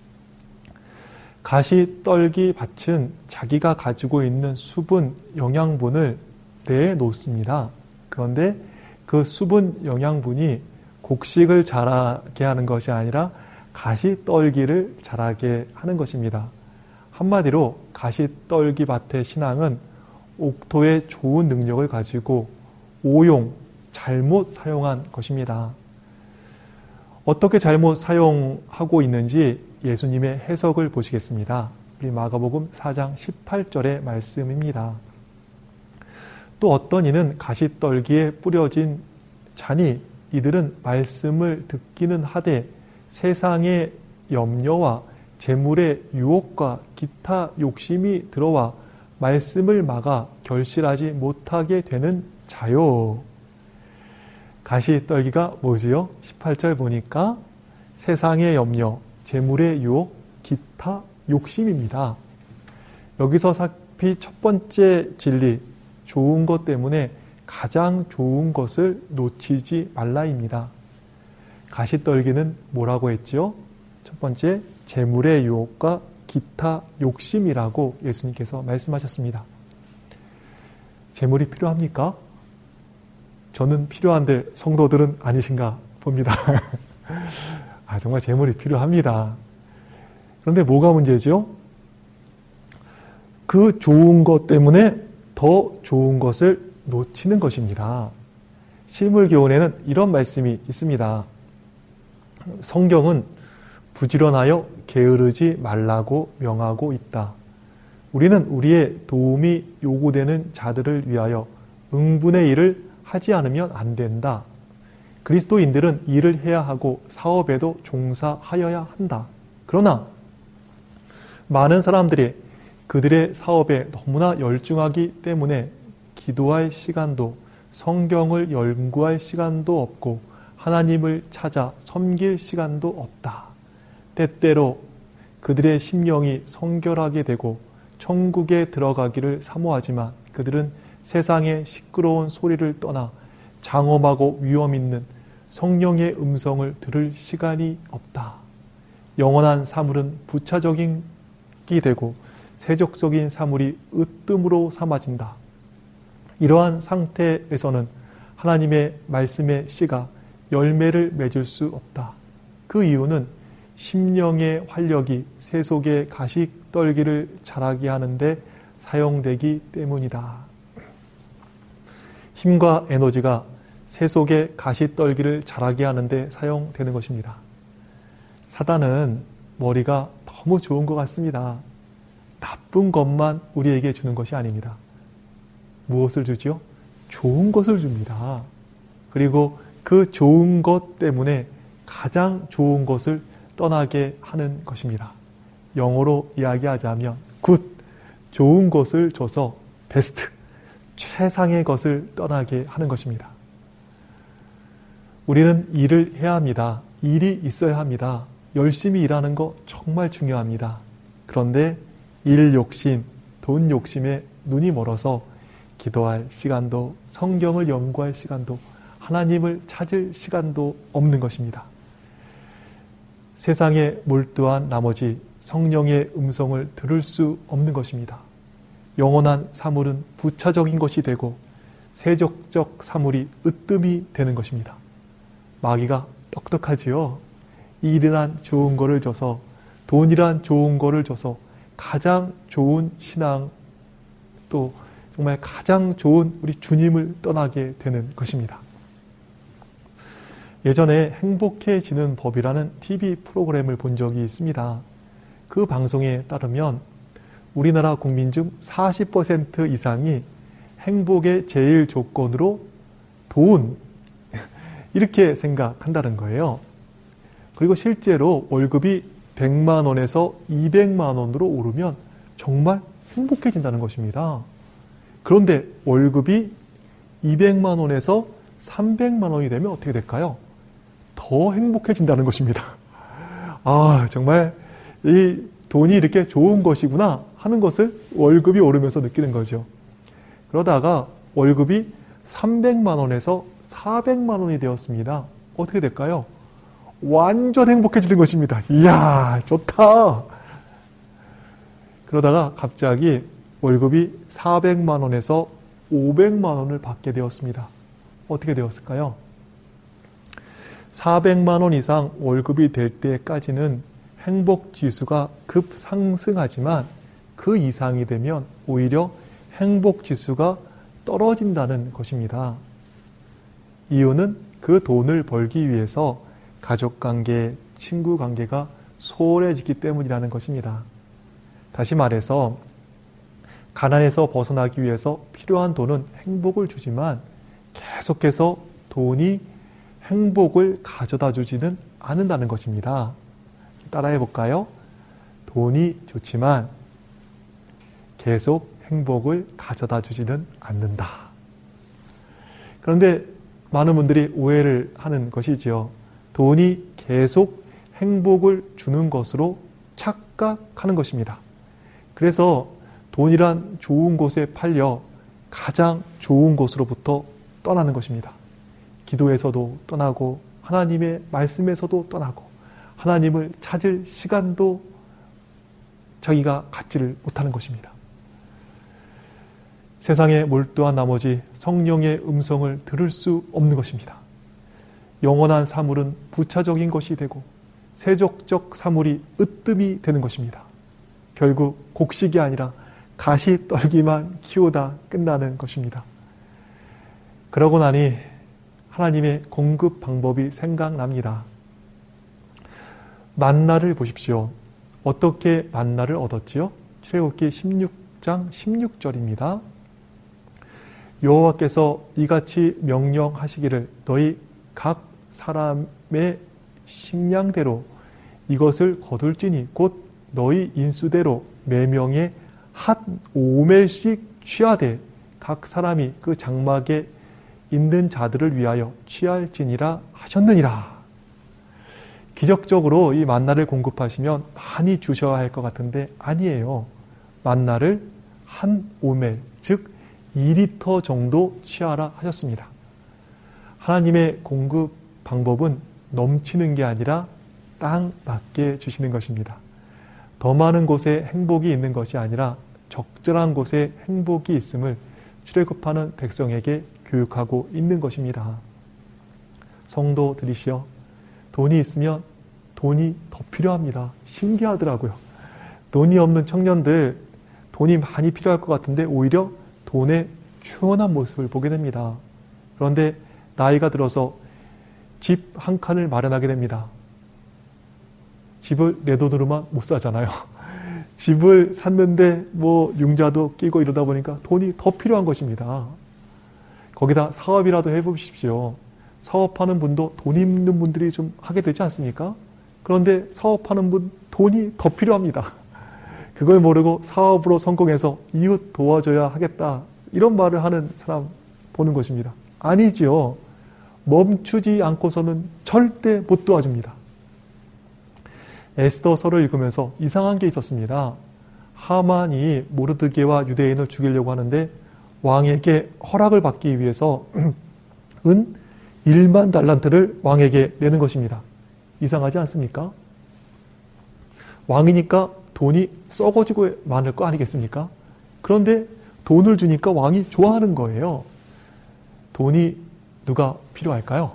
가시 떨기 밭은 자기가 가지고 있는 수분, 영양분을 내놓습니다. 그런데 그 수분, 영양분이 곡식을 자라게 하는 것이 아니라 가시 떨기를 자라게 하는 것입니다. 한마디로 가시 떨기 밭의 신앙은 옥토의 좋은 능력을 가지고 오용, 잘못 사용한 것입니다. 어떻게 잘못 사용하고 있는지 예수님의 해석을 보시겠습니다. 우리 마가복음 사 장 십팔 절의 말씀입니다. 또 어떤 이는 가시떨기에 뿌려진 자니 이들은 말씀을 듣기는 하되 세상의 염려와 재물의 유혹과 기타 욕심이 들어와 말씀을 막아 결실하지 못하게 되는 자요. 가시떨기가 뭐지요? 십팔 절 보니까 세상의 염려, 재물의 유혹, 기타 욕심입니다. 여기서 살피 첫 번째 진리, 좋은 것 때문에 가장 좋은 것을 놓치지 말라입니다. 가시떨기는 뭐라고 했죠? 첫 번째, 재물의 유혹과 기타 욕심이라고 예수님께서 말씀하셨습니다. 재물이 필요합니까? 저는 필요한데 성도들은 아니신가 봅니다. 아, 정말 재물이 필요합니다. 그런데 뭐가 문제죠? 그 좋은 것 때문에 더 좋은 것을 놓치는 것입니다. 실물교훈에는 이런 말씀이 있습니다. 성경은 부지런하여 게으르지 말라고 명하고 있다. 우리는 우리의 도움이 요구되는 자들을 위하여 응분의 일을 하지 않으면 안 된다. 그리스도인들은 일을 해야 하고 사업에도 종사하여야 한다. 그러나 많은 사람들이 그들의 사업에 너무나 열중하기 때문에 기도할 시간도 성경을 연구할 시간도 없고 하나님을 찾아 섬길 시간도 없다. 때때로 그들의 심령이 성결하게 되고 천국에 들어가기를 사모하지만 그들은 세상의 시끄러운 소리를 떠나 장엄하고 위험 있는 성령의 음성을 들을 시간이 없다. 영원한 사물은 부차적인 기 되고 세속적인 사물이 으뜸으로 삼아진다. 이러한 상태에서는 하나님의 말씀의 씨가 열매를 맺을 수 없다. 그 이유는 심령의 활력이 세속의 가시떨기를 자라게 하는데 사용되기 때문이다. 힘과 에너지가 세속의 가시떨기를 자라게 하는데 사용되는 것입니다. 사단은 머리가 너무 좋은 것 같습니다. 나쁜 것만 우리에게 주는 것이 아닙니다. 무엇을 주지요? 좋은 것을 줍니다. 그리고 그 좋은 것 때문에 가장 좋은 것을 떠나게 하는 것입니다. 영어로 이야기하자면 굿, 좋은 것을 줘서 베스트, 최상의 것을 떠나게 하는 것입니다. 우리는 일을 해야 합니다. 일이 있어야 합니다. 열심히 일하는 거 정말 중요합니다. 그런데 일 욕심, 돈 욕심에 눈이 멀어서 기도할 시간도, 성경을 연구할 시간도, 하나님을 찾을 시간도 없는 것입니다. 세상에 몰두한 나머지 성령의 음성을 들을 수 없는 것입니다. 영원한 사물은 부차적인 것이 되고 세속적 사물이 으뜸이 되는 것입니다. 마귀가 똑똑하지요. 일이란 좋은 거를 줘서, 돈이란 좋은 거를 줘서 가장 좋은 신앙, 또 정말 가장 좋은 우리 주님을 떠나게 되는 것입니다. 예전에 행복해지는 법이라는 티비 프로그램을 본 적이 있습니다. 그 방송에 따르면 우리나라 국민 중 사십 퍼센트 이상이 행복의 제일 조건으로 돈, 이렇게 생각한다는 거예요. 그리고 실제로 월급이 백만 원에서 이백만 원으로 오르면 정말 행복해진다는 것입니다. 그런데 월급이 이백만 원에서 삼백만 원이 되면 어떻게 될까요? 더 행복해진다는 것입니다. 아, 정말 이 돈이 이렇게 좋은 것이구나 하는 것을 월급이 오르면서 느끼는 거죠. 그러다가 월급이 삼백만 원에서 사백만 원이 되었습니다. 어떻게 될까요? 완전 행복해지는 것입니다. 이야, 좋다. 그러다가 갑자기 월급이 사백만 원에서 오백만 원을 받게 되었습니다. 어떻게 되었을까요? 사백만 원 이상 월급이 될 때까지는 행복 지수가 급상승하지만 그 이상이 되면 오히려 행복 지수가 떨어진다는 것입니다. 이유는 그 돈을 벌기 위해서 가족관계, 친구관계가 소홀해지기 때문이라는 것입니다. 다시 말해서 가난에서 벗어나기 위해서 필요한 돈은 행복을 주지만 계속해서 돈이 행복을 가져다 주지는 않는다는 것입니다. 따라해 볼까요? 돈이 좋지만 계속 행복을 가져다 주지는 않는다. 그런데 많은 분들이 오해를 하는 것이지요. 돈이 계속 행복을 주는 것으로 착각하는 것입니다. 그래서 돈이란 좋은 곳에 팔려 가장 좋은 곳으로부터 떠나는 것입니다. 기도에서도 떠나고 하나님의 말씀에서도 떠나고 하나님을 찾을 시간도 자기가 갖지를 못하는 것입니다. 세상에 몰두한 나머지 성령의 음성을 들을 수 없는 것입니다. 영원한 사물은 부차적인 것이 되고 세속적 사물이 으뜸이 되는 것입니다. 결국 곡식이 아니라 가시 떨기만 키우다 끝나는 것입니다. 그러고 나니 하나님의 공급 방법이 생각납니다. 만나를 보십시오. 어떻게 만나를 얻었지요? 출애굽기 십육 장 십육 절입니다. 여호와께서 이같이 명령하시기를 너희 각 사람의 식량대로 이것을 거둘지니 곧 너희 인수대로 매명에 한 오멜씩 취하되 각 사람이 그 장막에 있는 자들을 위하여 취할지니라 하셨느니라. 기적적으로 이 만나를 공급하시면 많이 주셔야 할 것 같은데 아니에요. 만나를 한 오멜, 즉 이 리터 정도 취하라 하셨습니다. 하나님의 공급 방법은 넘치는 게 아니라 딱 맞게 주시는 것입니다. 더 많은 곳에 행복이 있는 것이 아니라 적절한 곳에 행복이 있음을 출애굽하는 백성에게 교육하고 있는 것입니다. 성도들이시여, 돈이 있으면 돈이 더 필요합니다. 신기하더라고요. 돈이 없는 청년들, 돈이 많이 필요할 것 같은데 오히려 돈의 초연한 모습을 보게 됩니다. 그런데 나이가 들어서 집 한 칸을 마련하게 됩니다. 집을 내 돈으로만 못 사잖아요. 집을 샀는데 뭐 융자도 끼고 이러다 보니까 돈이 더 필요한 것입니다. 거기다 사업이라도 해보십시오. 사업하는 분도 돈 있는 분들이 좀 하게 되지 않습니까? 그런데 사업하는 분 돈이 더 필요합니다. 그걸 모르고 사업으로 성공해서 이웃 도와줘야 하겠다 이런 말을 하는 사람 보는 것입니다. 아니지요. 멈추지 않고서는 절대 못 도와줍니다. 에스더서를 읽으면서 이상한 게 있었습니다. 하만이 모르드게와 유대인을 죽이려고 하는데 왕에게 허락을 받기 위해서 은 일만 달란트를 왕에게 내는 것입니다. 이상하지 않습니까? 왕이니까 돈이 썩어지고 많을 거 아니겠습니까? 그런데 돈을 주니까 왕이 좋아하는 거예요. 돈이 누가 필요할까요?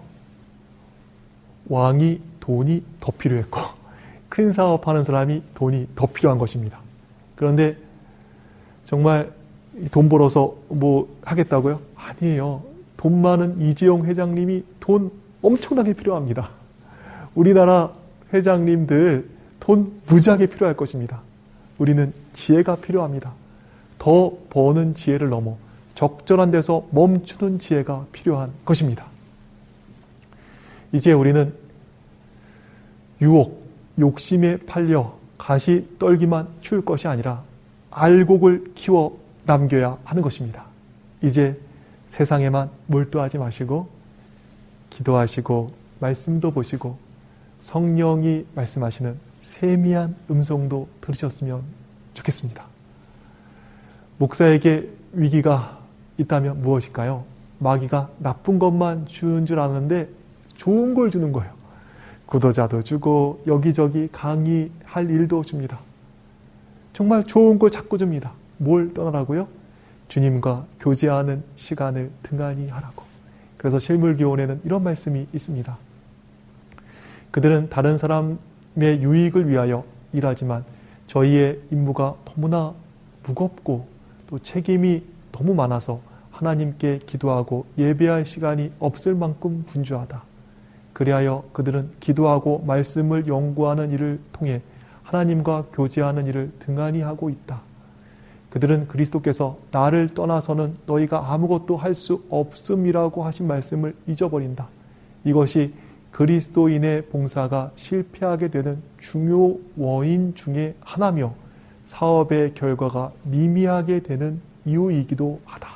왕이 돈이 더 필요했고 큰 사업하는 사람이 돈이 더 필요한 것입니다. 그런데 정말 돈 벌어서 뭐 하겠다고요? 아니에요. 돈 많은 이재용 회장님이 돈 엄청나게 필요합니다. 우리나라 회장님들 돈 무지하게 필요할 것입니다. 우리는 지혜가 필요합니다. 더 버는 지혜를 넘어 적절한 데서 멈추는 지혜가 필요한 것입니다. 이제 우리는 유혹, 욕심에 팔려 가시 떨기만 키울 것이 아니라 알곡을 키워 남겨야 하는 것입니다. 이제 세상에만 몰두하지 마시고 기도하시고 말씀도 보시고 성령이 말씀하시는 세미한 음성도 들으셨으면 좋겠습니다. 목사에게 위기가 있다면 무엇일까요? 마귀가 나쁜 것만 주는 줄 아는데 좋은 걸 주는 거예요. 구도자도 주고 여기저기 강의할 일도 줍니다. 정말 좋은 걸 자꾸 줍니다. 뭘 떠나라고요? 주님과 교제하는 시간을 등한히 하라고. 그래서 실물교훈에는 이런 말씀이 있습니다. 그들은 다른 사람의 유익을 위하여 일하지만 저희의 임무가 너무나 무겁고 또 책임이 너무 많아서 하나님께 기도하고 예배할 시간이 없을 만큼 분주하다. 그리하여 그들은 기도하고 말씀을 연구하는 일을 통해 하나님과 교제하는 일을 등한히 하고 있다. 그들은 그리스도께서 나를 떠나서는 너희가 아무것도 할 수 없음이라고 하신 말씀을 잊어버린다. 이것이 그리스도인의 봉사가 실패하게 되는 중요 원인 중에 하나며 사업의 결과가 미미하게 되는 이유이기도 하다.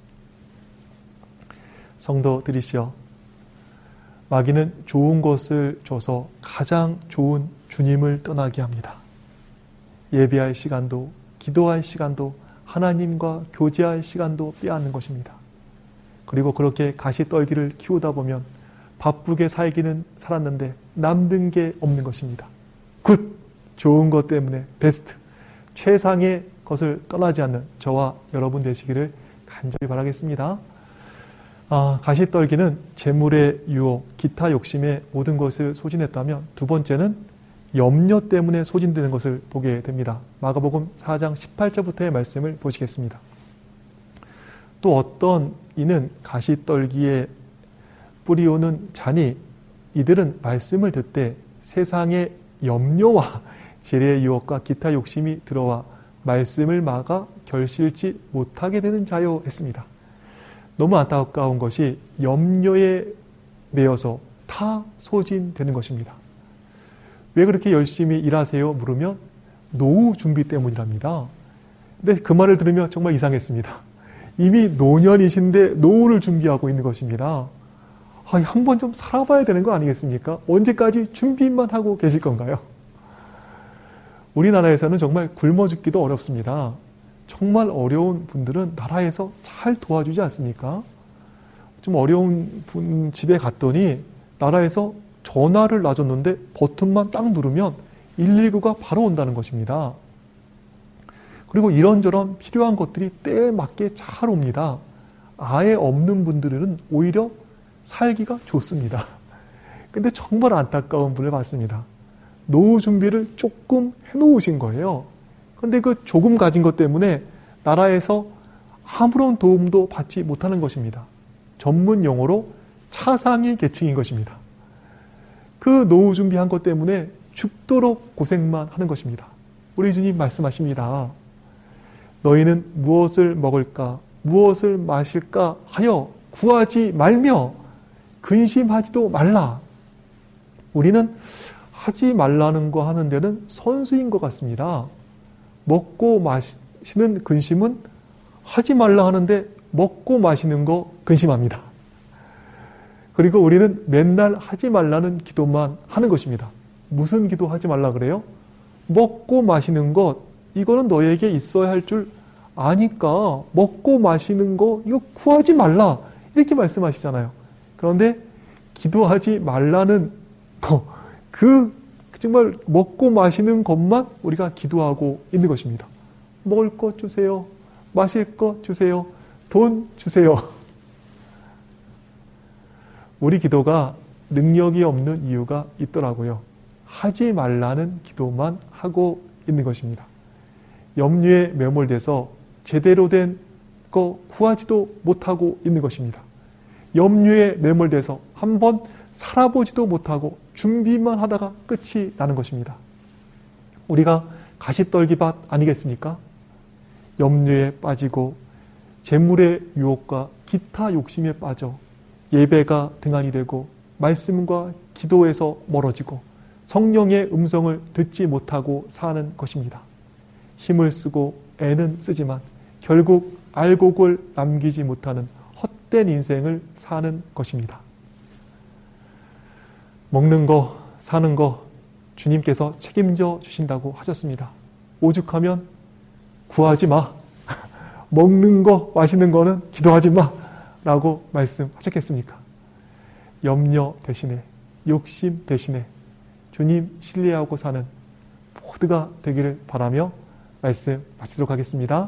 성도들이시여, 마귀는 좋은 것을 줘서 가장 좋은 주님을 떠나게 합니다. 예배할 시간도 기도할 시간도 하나님과 교제할 시간도 빼앗는 것입니다. 그리고 그렇게 가시떨기를 키우다 보면 바쁘게 살기는 살았는데 남는 게 없는 것입니다. 굿! 좋은 것 때문에 베스트! 최상의 것을 떠나지 않는 저와 여러분 되시기를 간절히 바라겠습니다. 아, 가시떨기는 재물의 유혹, 기타 욕심에 모든 것을 소진했다면 두 번째는 염려 때문에 소진되는 것을 보게 됩니다. 마가복음 사 장 십팔 절부터의 말씀을 보시겠습니다. 또 어떤 이는 가시떨기에 뿌리오는 자니 이들은 말씀을 듣되 세상의 염려와 재래의 유혹과 기타 욕심이 들어와 말씀을 막아 결실치 못하게 되는 자요 했습니다. 너무 안타까운 것이 염려에 매여서 다 소진되는 것입니다. 왜 그렇게 열심히 일하세요? 물으면 노후 준비 때문이랍니다. 근데 그 말을 들으면 정말 이상했습니다. 이미 노년이신데 노후를 준비하고 있는 것입니다. 아, 한번 좀 살아봐야 되는 거 아니겠습니까? 언제까지 준비만 하고 계실 건가요? 우리나라에서는 정말 굶어 죽기도 어렵습니다. 정말 어려운 분들은 나라에서 잘 도와주지 않습니까? 좀 어려운 분 집에 갔더니 나라에서 전화를 놔줬는데 버튼만 딱 누르면 일일구가 바로 온다는 것입니다. 그리고 이런저런 필요한 것들이 때에 맞게 잘 옵니다. 아예 없는 분들은 오히려 살기가 좋습니다. 근데 정말 안타까운 분을 봤습니다. 노후 준비를 조금 해놓으신 거예요. 근데 그 조금 가진 것 때문에 나라에서 아무런 도움도 받지 못하는 것입니다. 전문 용어로 차상위 계층인 것입니다. 그 노후 준비한 것 때문에 죽도록 고생만 하는 것입니다. 우리 주님 말씀하십니다. 너희는 무엇을 먹을까, 무엇을 마실까 하여 구하지 말며 근심하지도 말라. 우리는 하지 말라는 거 하는 데는 선수인 것 같습니다. 먹고 마시는 근심은 하지 말라 하는데 먹고 마시는 거 근심합니다. 그리고 우리는 맨날 하지 말라는 기도만 하는 것입니다. 무슨 기도 하지 말라 그래요? 먹고 마시는 것, 이거는 너에게 있어야 할 줄 아니까 먹고 마시는 거 이거 구하지 말라 이렇게 말씀하시잖아요. 그런데 기도하지 말라는 거, 그 정말 먹고 마시는 것만 우리가 기도하고 있는 것입니다. 먹을 것 주세요. 마실 것 주세요. 돈 주세요. 우리 기도가 능력이 없는 이유가 있더라고요. 하지 말라는 기도만 하고 있는 것입니다. 염려에 매몰돼서 제대로 된 거 구하지도 못하고 있는 것입니다. 염려에 매몰돼서 한번 살아보지도 못하고 준비만 하다가 끝이 나는 것입니다. 우리가 가시떨기밭 아니겠습니까? 염려에 빠지고 재물의 유혹과 기타 욕심에 빠져 예배가 등한이 되고 말씀과 기도에서 멀어지고 성령의 음성을 듣지 못하고 사는 것입니다. 힘을 쓰고 애는 쓰지만 결국 알곡을 남기지 못하는 헛된 인생을 사는 것입니다. 먹는 거, 사는 거 주님께서 책임져 주신다고 하셨습니다. 오죽하면 구하지 마. 먹는 거, 마시는 거는 기도하지 마. 라고 말씀하셨겠습니까? 염려 대신에, 욕심 대신에 주님 신뢰하고 사는 모두가 되기를 바라며 말씀 마치도록 하겠습니다.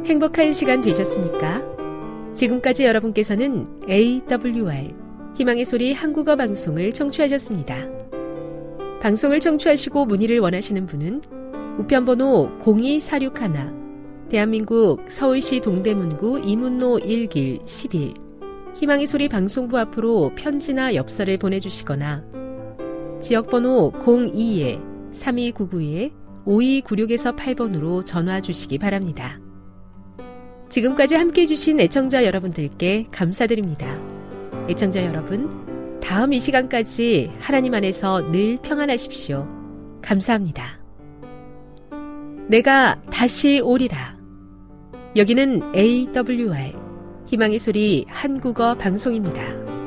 행복한 시간 되셨습니까? 지금까지 여러분께서는 에이더블유알 희망의 소리 한국어 방송을 청취하셨습니다. 방송을 청취하시고 문의를 원하시는 분은 우편번호 공이사육일, 대한민국 서울시 동대문구 이문로 일 길 십일 희망의 소리 방송부 앞으로 편지나 엽서를 보내주시거나 지역번호 공이 삼이구구 오이구육 팔 번으로 전화 주시기 바랍니다. 지금까지 함께해 주신 애청자 여러분들께 감사드립니다. 애청자 여러분, 다음 이 시간까지 하나님 안에서 늘 평안하십시오. 감사합니다. 내가 다시 오리라. 여기는 에이더블유알 희망의 소리 한국어 방송입니다.